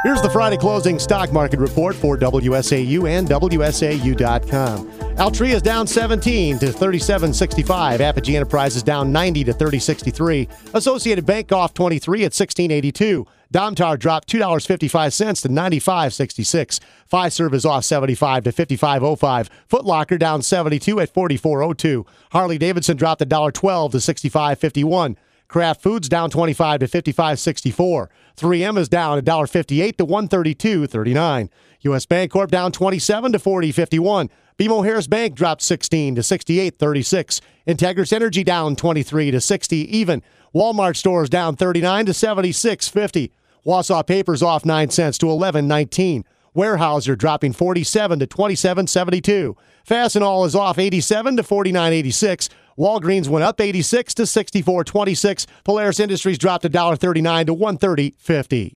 Here's the Friday closing stock market report for WSAU and WSAU.com. Altria is down 17 to 37.65. Apogee Enterprises down 90 to 30.63. Associated Bank off 23 at 16.82. Domtar dropped $2.55 to 95.66. Fiserv is off 75 to 55.05. Foot Locker down 72 at 44.02. Harley Davidson dropped $1.12 to 65.51. Kraft Foods down 25 to 55.64. 3M is down $1.58 to 132.39. U.S. Bancorp down 27 to 40.51. BMO Harris Bank dropped 16 to 68.36. Integris Energy down 23 to 60 even. Walmart stores down 39 to 76.50. Wausau Papers off 9 cents to 11.19. Weyerhaeuser dropping 47 to 27.72. Fastenal is off 87 to 49.86. Walgreens went up 86 to 64.26. Polaris Industries dropped $1.39 to 130.50.